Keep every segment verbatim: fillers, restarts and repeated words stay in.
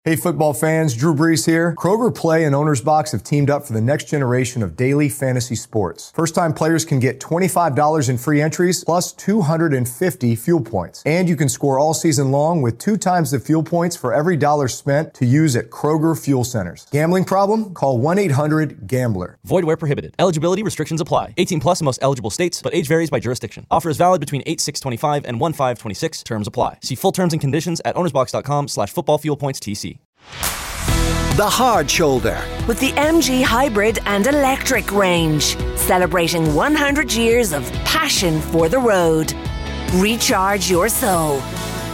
Hey football fans, Drew Brees here. Kroger Play and Owner's Box have teamed up for the next generation of daily fantasy sports. First-time players can get twenty-five dollars in free entries plus two hundred fifty fuel points. And you can score all season long with two times the fuel points for every dollar spent to use at Kroger Fuel Centers. Gambling problem? Call one eight hundred gambler. Void where prohibited. Eligibility restrictions apply. eighteen plus in most eligible states, but age varies by jurisdiction. Offer is valid between eight six twenty-five and one five twenty-six. Terms apply. See full terms and conditions at ownersbox.com slash football fuel points TC. The Hard Shoulder. With the M G Hybrid and Electric range. Celebrating one hundred years of passion for the road. Recharge your soul.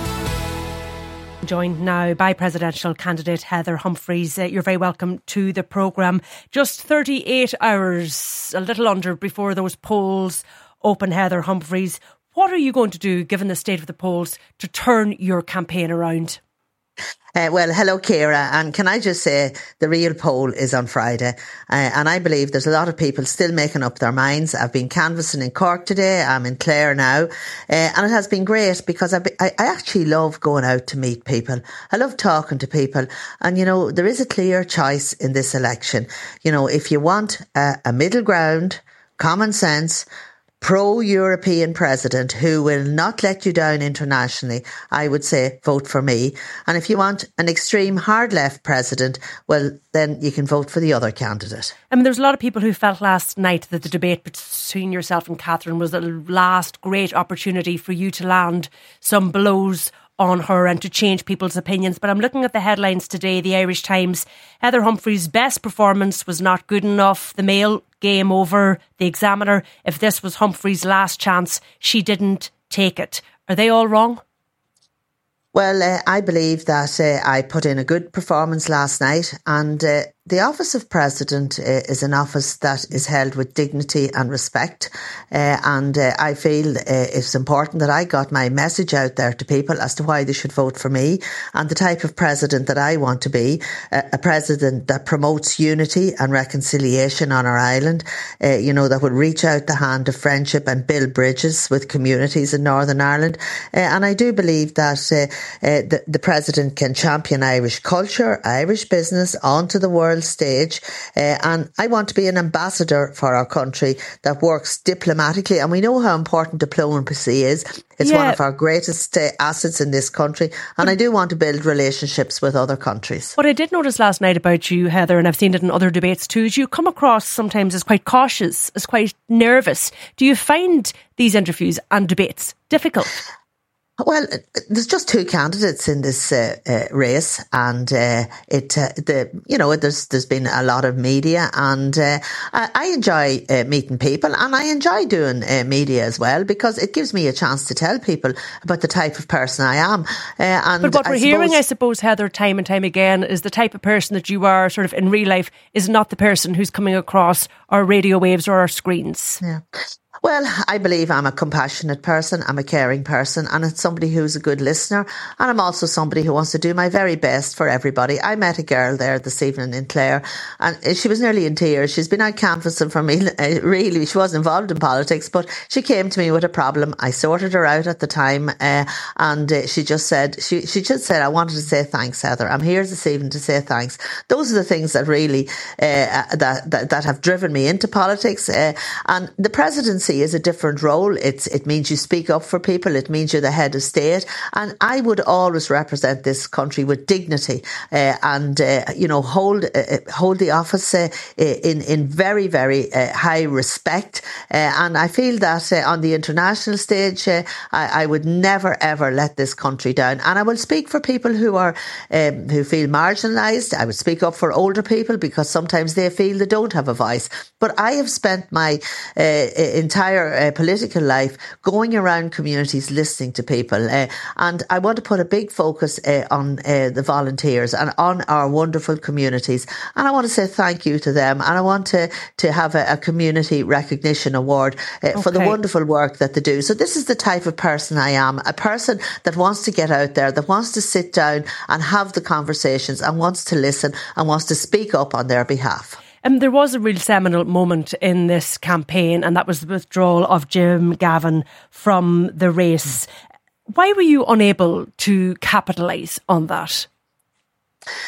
Joined now by presidential candidate Heather Humphreys. Uh, you're very welcome to the programme. Just thirty-eight hours, a little under, before those polls open, Heather Humphreys. What are you going to do, given the state of the polls, to turn your campaign around? Uh, well, hello, Ciara. And can I just say the real poll is on Friday. Uh, and I believe there's a lot of people still making up their minds. I've been canvassing in Cork today. I'm in Clare now. Uh, and it has been great because I, I actually love going out to meet people. I love talking to people. And, you know, there is a clear choice in this election. You know, if you want a, a middle ground, common sense, pro-European president who will not let you down internationally, I would say vote for me. And if you want an extreme hard left president, well, then you can vote for the other candidate. I mean, there's a lot of people who felt last night that the debate between yourself and Catherine was the last great opportunity for you to land some blows on her and to change people's opinions. But I'm looking at the headlines today. The Irish Times: Heather Humphreys' best performance was not good enough. The Mail: game over. The Examiner: if this was Humphreys' last chance, she didn't take it. Are they all wrong? Well, uh, I believe that uh, I put in a good performance last night, and uh, the office of president uh, is an office that is held with dignity and respect, uh, and uh, I feel uh, it's important that I got my message out there to people as to why they should vote for me and the type of president that I want to be, uh, a president that promotes unity and reconciliation on our island, uh, you know, that would reach out the hand of friendship and build bridges with communities in Northern Ireland. Uh, and I do believe that uh, uh, the, the president can champion Irish culture, Irish business onto the world stage, uh, and I want to be an ambassador for our country that works diplomatically, and we know how important diplomacy is. It's yeah. one of our greatest uh, assets in this country, and I do want to build relationships with other countries. What I did notice last night about you, Heather, and I've seen it in other debates too, is you come across sometimes as quite cautious, as quite nervous. Do you find these interviews and debates difficult? Well, there's just two candidates in this uh, uh, race, and uh, it, uh, the you know, there's there's been a lot of media, and uh, I, I enjoy uh, meeting people, and I enjoy doing uh, media as well because it gives me a chance to tell people about the type of person I am. Uh, and but what we're I hearing, suppose, I suppose, Heather, time and time again, is the type of person that you are, sort of in real life, is not the person who's coming across our radio waves or our screens. Yeah. Well, I believe I'm a compassionate person, I'm a caring person, and it's somebody who's a good listener, and I'm also somebody who wants to do my very best for everybody. I met a girl there this evening in Clare, and she was nearly in tears. She's been out canvassing for me, really. She wasn't involved in politics, but she came to me with a problem. I sorted her out at the time, uh, and uh, she just said, she, she just said, I wanted to say thanks, Heather. I'm here this evening to say thanks. Those are the things that really, uh, that, that, that have driven me into politics, uh, and the presidency is a different role. It's it means you speak up for people. It means you're the head of state, and I would always represent this country with dignity uh, and uh, you know hold uh, hold the office uh, in in very very uh, high respect. Uh, and I feel that uh, on the international stage, uh, I, I would never ever let this country down. And I will speak for people who are um, who feel marginalised. I would speak up for older people because sometimes they feel they don't have a voice. But I have spent my uh, entire Uh, political life going around communities listening to people, uh, and I want to put a big focus uh, on uh, the volunteers and on our wonderful communities, and I want to say thank you to them, and I want to to have a, a community recognition award uh, okay. for the wonderful work that they do. So this is the type of person I am, a person that wants to get out there, that wants to sit down and have the conversations and wants to listen and wants to speak up on their behalf. Um, there was a real seminal moment in this campaign, and that was the withdrawal of Jim Gavin from the race. Why were you unable to capitalise on that?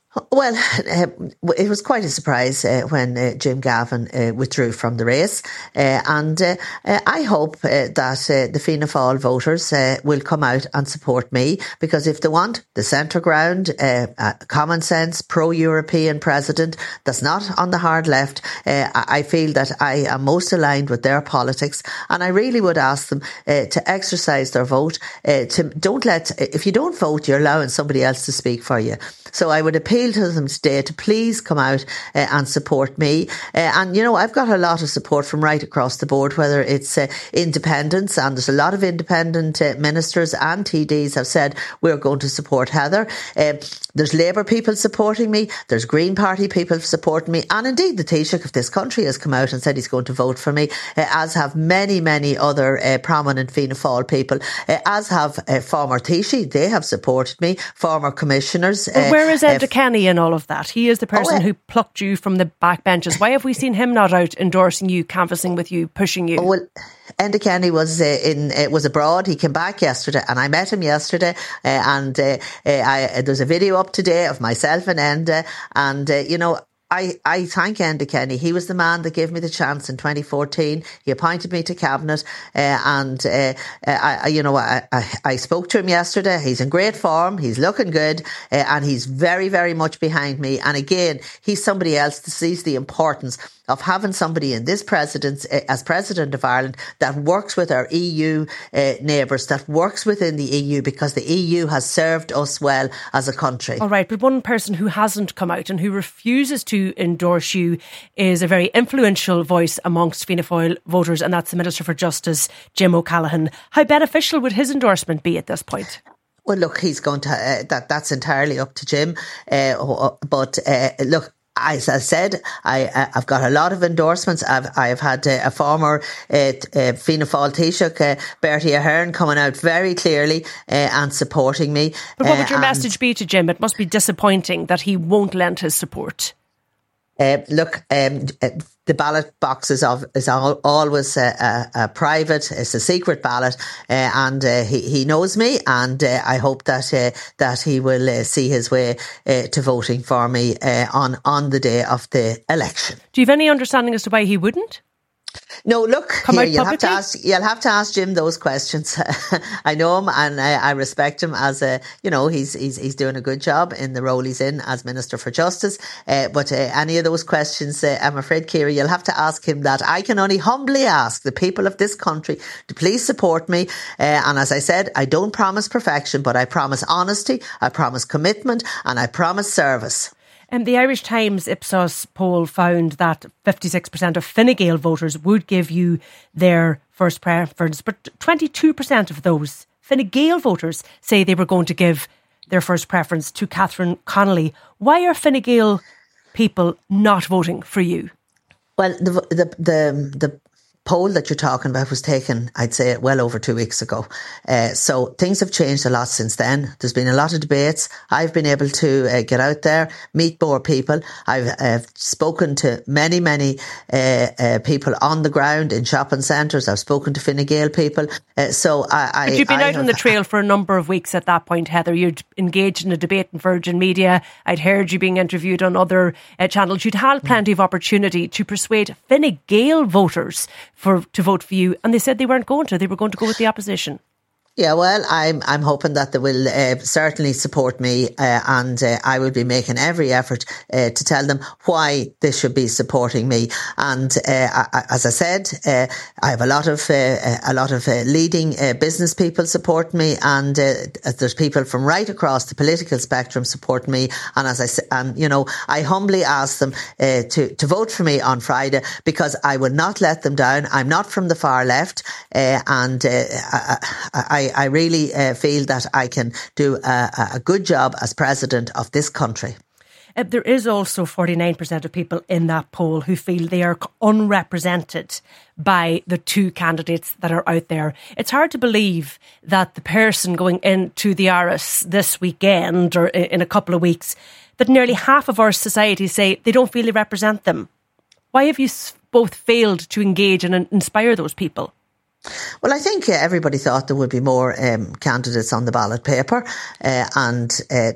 Well, uh, it was quite a surprise uh, when uh, Jim Gavin uh, withdrew from the race. Uh, and uh, uh, I hope uh, that uh, the Fianna Fáil voters uh, will come out and support me, because if they want the centre ground, uh, uh, common sense, pro-European president that's not on the hard left, uh, I feel that I am most aligned with their politics. And I really would ask them uh, to exercise their vote. Uh, to don't let, if you don't vote, you're allowing somebody else to speak for you. So I would appeal to them today to please come out uh, and support me. Uh, and, you know, I've got a lot of support from right across the board, whether it's uh, independents, and there's a lot of independent uh, ministers and T Ds have said we're going to support Heather. Uh, there's Labour people supporting me. There's Green Party people supporting me. And indeed, the Taoiseach of this country has come out and said he's going to vote for me, uh, as have many, many other uh, prominent Fianna Fáil people, uh, as have uh, former Taoiseach. They have supported me, former commissioners. Uh, Where is Enda uh, Kenny in all of that? He is the person oh, uh, who plucked you from the backbenches. Why have we seen him not out endorsing you, canvassing with you, pushing you? Oh, well, Enda Kenny was uh, in uh, was abroad. He came back yesterday, and I met him yesterday. Uh, and uh, uh, I, there's a video up today of myself and Enda, and uh, you know. I, I thank Enda Kenny. He was the man that gave me the chance in twenty fourteen. He appointed me to cabinet, uh, and uh, I, you know, I, I, I spoke to him yesterday. He's in great form. He's looking good, uh, and he's very, very much behind me. And again, he's somebody else that sees the importance of having somebody in this presidency, uh, as President of Ireland, that works with our E U uh, neighbours, that works within the E U, because the E U has served us well as a country. All right, but one person who hasn't come out and who refuses to endorse you is a very influential voice amongst Fianna Fáil voters, and that's the Minister for Justice, Jim O'Callaghan. How beneficial would his endorsement be at this point? Well, look, he's going to, uh, that that's entirely up to Jim. Uh, but uh, look, as I said, I, I've got a lot of endorsements. I've I've had uh, a former uh, uh, Fianna Fáil Taoiseach, uh, Bertie Ahern, coming out very clearly uh, and supporting me. But what would your uh, message be to Jim? It must be disappointing that he won't lend his support. Uh, look, um, the ballot box is, of, is al- always a, a, a private, it's a secret ballot, uh, and uh, he, he knows me, and uh, I hope that uh, that he will uh, see his way uh, to voting for me uh, on, on the day of the election. Do you have any understanding as to why he wouldn't? No, look, Come here, out you'll have to publicly? ask. You'll have to ask Jim those questions. I know him, and I, I respect him as a. You know, he's he's he's doing a good job in the role he's in as Minister for Justice. Uh, but uh, any of those questions, uh, I'm afraid, Ciara, you'll have to ask him that. I can only humbly ask the people of this country to please support me. Uh, and as I said, I don't promise perfection, but I promise honesty, I promise commitment, and I promise service. Um, the Irish Times Ipsos poll found that fifty-six percent of Fine Gael voters would give you their first preference, but twenty-two percent of those Fine Gael voters say they were going to give their first preference to Catherine Connolly. Why are Fine Gael people not voting for you? Well, the the the, the poll that you're talking about was taken, I'd say, well over two weeks ago. Uh, so things have changed a lot since then. There's been a lot of debates. I've been able to uh, get out there, meet more people. I've uh, spoken to many, many uh, uh, people on the ground in shopping centres. I've spoken to Fine Gael people. Uh, so I, I, but you've been I out on the trail for a number of weeks at that point, Heather. You'd engaged in a debate in Virgin Media. I'd heard you being interviewed on other uh, channels. You'd had plenty of opportunity to persuade Fine Gael voters for to vote for you, and they said they weren't going to. They were going to go with the opposition. Yeah, well, I'm I'm hoping that they will uh, certainly support me, uh, and uh, I will be making every effort uh, to tell them why they should be supporting me. And uh, I, as I said, uh, I have a lot of uh, a lot of uh, leading uh, business people support me, and uh, there's people from right across the political spectrum support me. And as I said, and you know, I humbly ask them uh, to to vote for me on Friday, because I will not let them down. I'm not from the far left, uh, and uh, I. I I really uh, feel that I can do a, a good job as President of this country. Uh, there is also forty-nine percent of people in that poll who feel they are unrepresented by the two candidates that are out there. It's hard to believe that the person going into the R S this weekend or in a couple of weeks, that nearly half of our society say they don't feel they represent them. Why have you both failed to engage and inspire those people? Well, I think uh, everybody thought there would be more um, candidates on the ballot paper, uh, and uh,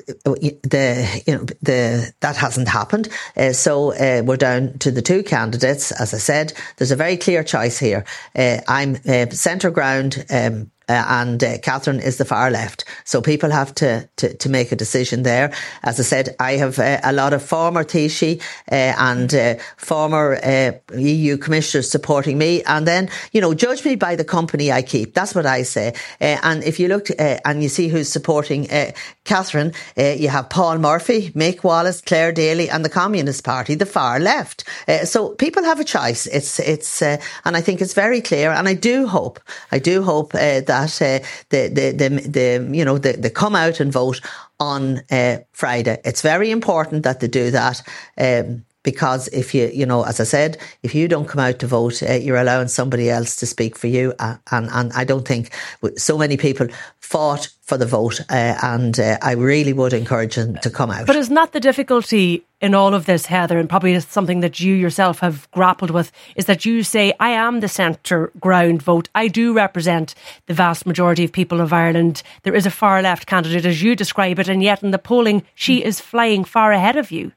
the you know the that hasn't happened. Uh, so uh, we're down to the two candidates. As I said, there's a very clear choice here. Uh, I'm uh, centre ground. Um, Uh, and uh, Catherine is the far left. So people have to, to, to make a decision there. As I said, I have uh, a lot of former Taoiseach uh, and uh, former uh, E U commissioners supporting me. And then, you know, judge me by the company I keep. That's what I say. Uh, and if you look uh, and you see who's supporting uh, Catherine, uh, you have Paul Murphy, Mick Wallace, Claire Daly and the Communist Party, the far left. Uh, so people have a choice. It's, it's, uh, and I think it's very clear. And I do hope, I do hope uh, that that uh, the, the, the, the, you know, the, they come out and vote on uh, Friday. It's very important that they do that. Um, Because if you, you know, as I said, if you don't come out to vote, uh, you're allowing somebody else to speak for you. Uh, and, and I don't think so many people fought for the vote. Uh, and uh, I really would encourage them to come out. But isn't that the difficulty in all of this, Heather, and probably something that you yourself have grappled with, is that you say, I am the centre ground vote. I do represent the vast majority of people of Ireland. There is a far left candidate, as you describe it, and yet in the polling, she is flying far ahead of you.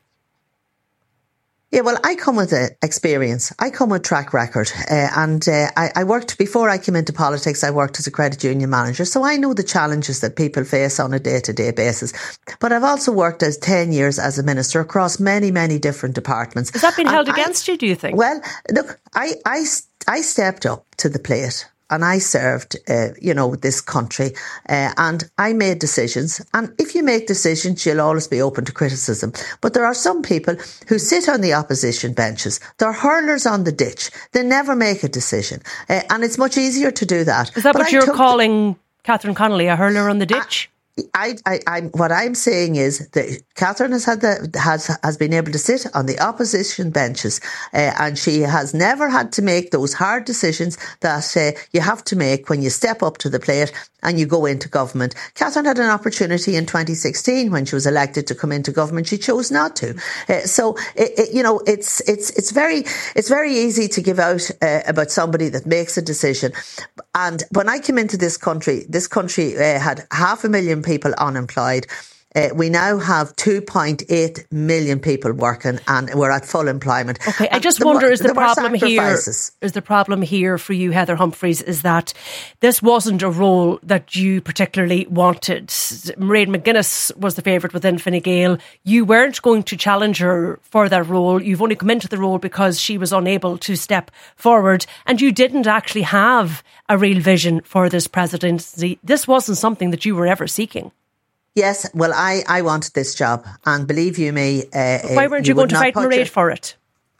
Yeah, well, I come with uh, experience. I come with track record. Uh, and uh, I, I worked, before I came into politics, I worked as a credit union manager. So I know the challenges that people face on a day-to-day basis. But I've also worked as ten years as a minister across many, many different departments. Has that been held and against I, you, do you think? Well, look, I, I, I stepped up to the plate. And I served, uh, you know, this country, uh, and I made decisions. And if you make decisions, you'll always be open to criticism. But there are some people who sit on the opposition benches. They're hurlers on the ditch. They never make a decision. Uh, and it's much easier to do that. Is that but what I you're took calling the- Catherine Connolly, a hurler on the ditch? I, I, I, I, what I'm saying is that Catherine has had the, has has been able to sit on the opposition benches, uh, and she has never had to make those hard decisions that uh, you have to make when you step up to the plate and you go into government. Catherine had an opportunity in twenty sixteen when she was elected to come into government. She chose not to. Uh, so it, it, you know, it's it's it's very it's very easy to give out uh, about somebody that makes a decision. And when I came into this country, this country uh, had half a million people unemployed. Uh, we now have two point eight million people working, and we're at full employment. Okay, I just and wonder, the, is the problem here, is the problem here for you, Heather Humphreys, is that this wasn't a role that you particularly wanted. Mairead McGuinness was the favourite within Fine Gael. You weren't going to challenge her for that role. You've only come into the role because she was unable to step forward, and you didn't actually have a real vision for this presidency. This wasn't something that you were ever seeking. Yes, well, I, I wanted this job, and believe you me... Uh, Why weren't you, you going to fight Mairead for it?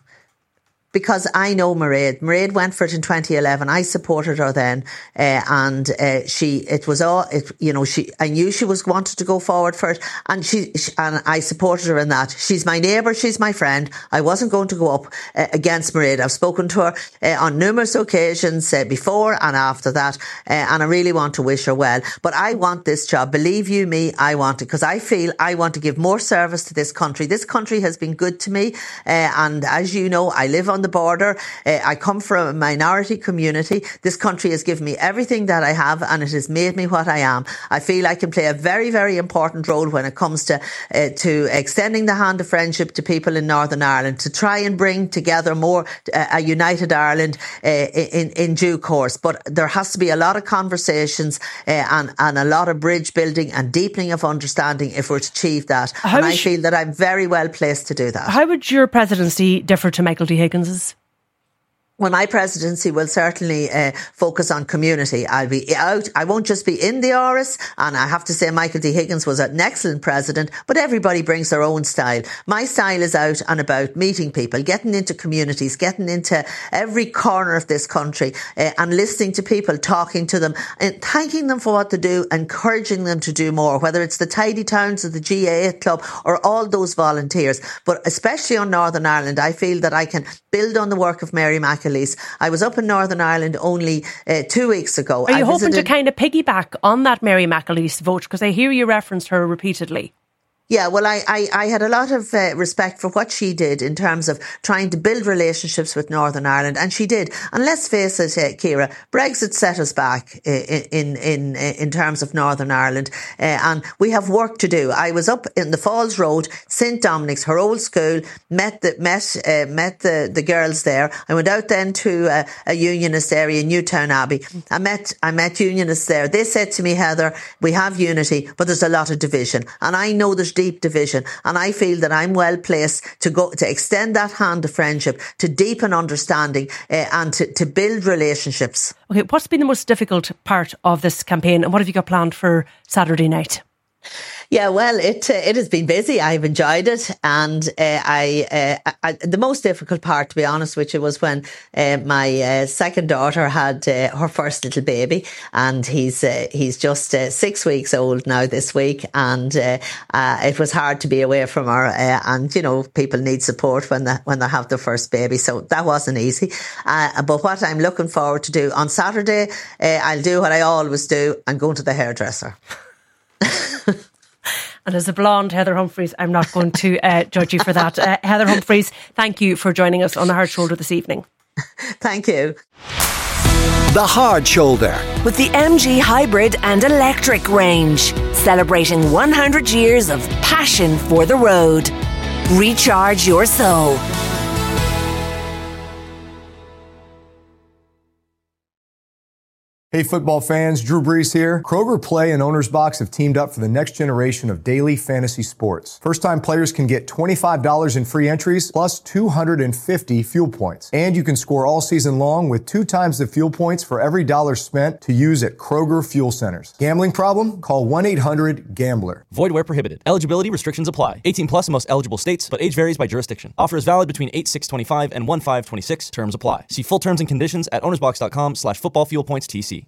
Because I know Mairead. Mairead went for it in twenty eleven. I supported her then, uh, and uh, she. It was all. It, you know, she. I knew she was wanted to go forward for it, and she, she and I supported her in that. She's my neighbour. She's my friend. I wasn't going to go up uh, against Mairead. I've spoken to her uh, on numerous occasions uh, before and after that, uh, and I really want to wish her well. But I want this job. Believe you me, I want it, because I feel I want to give more service to this country. This country has been good to me, uh, and as you know, I live on the border. Uh, I come from a minority community. This country has given me everything that I have, and it has made me what I am. I feel I can play a very, very important role when it comes to uh, to extending the hand of friendship to people in Northern Ireland, to try and bring together more uh, a united Ireland uh, in in due course. But there has to be a lot of conversations uh, and and a lot of bridge building and deepening of understanding if we're to achieve that. How and I sh- feel that I'm very well placed to do that. How would your presidency differ to Michael D. Higgins's? Well, my presidency will certainly uh, focus on community. I'll be out. I won't just be in the R S. And I have to say, Michael D. Higgins was an excellent president, but everybody brings their own style. My style is out and about meeting people, getting into communities, getting into every corner of this country uh, and listening to people, talking to them and thanking them for what they do, encouraging them to do more, whether it's the Tidy Towns or the G A A Club or all those volunteers. But especially on Northern Ireland, I feel that I can build on the work of Mary McAleese. I was up in Northern Ireland only uh, two weeks ago. Are you I hoping visited... to kind of piggyback on that Mary McAleese vote? Because I hear you referenced her repeatedly. Yeah, well, I, I, I had a lot of uh, respect for what she did in terms of trying to build relationships with Northern Ireland, and she did. And let's face it, uh, Ciara, Brexit set us back in in in, in terms of Northern Ireland, uh, and we have work to do. I was up in the Falls Road, Saint Dominic's, her old school, met the met uh, met the, the girls there. I went out then to uh, a unionist area, Newtown Abbey. I met I met unionists there. They said to me, Heather, we have unity, but there's a lot of division, and I know there's deep division, and I feel that I'm well placed to go to extend that hand of friendship, to deepen understanding, uh, and to, to build relationships. Okay, what's been the most difficult part of this campaign, and what have you got planned for Saturday night? Yeah, well, it uh, it has been busy. I've enjoyed it, and uh, I, uh, I the most difficult part, to be honest with you, was when uh, my uh, second daughter had uh, her first little baby, and he's uh, he's just uh, six weeks old now this week, and uh, uh, it was hard to be away from her. Uh, and you know, people need support when they when they have their first baby, so that wasn't easy. Uh, but what I'm looking forward to do on Saturday, uh, I'll do what I always do. I'm going to the hairdresser. And as a blonde Heather Humphreys, I'm not going to uh, judge you for that. Uh, Heather Humphreys, thank you for joining us on The Hard Shoulder this evening. Thank you. The Hard Shoulder. With the M G Hybrid and Electric range, celebrating one hundred years of passion for the road. Recharge your soul. Hey football fans, Drew Brees here. Kroger Play and Owner's Box have teamed up for the next generation of daily fantasy sports. First-time players can get twenty-five dollars in free entries plus two hundred fifty fuel points. And you can score all season long with two times the fuel points for every dollar spent to use at Kroger Fuel Centers. Gambling problem? Call one eight hundred gambler. Void where prohibited. Eligibility restrictions apply. eighteen plus in most eligible states, but age varies by jurisdiction. Offer is valid between eight six twenty-five and one five twenty-six. Terms apply. See full terms and conditions at ownersbox dot com slash football fuel points T C.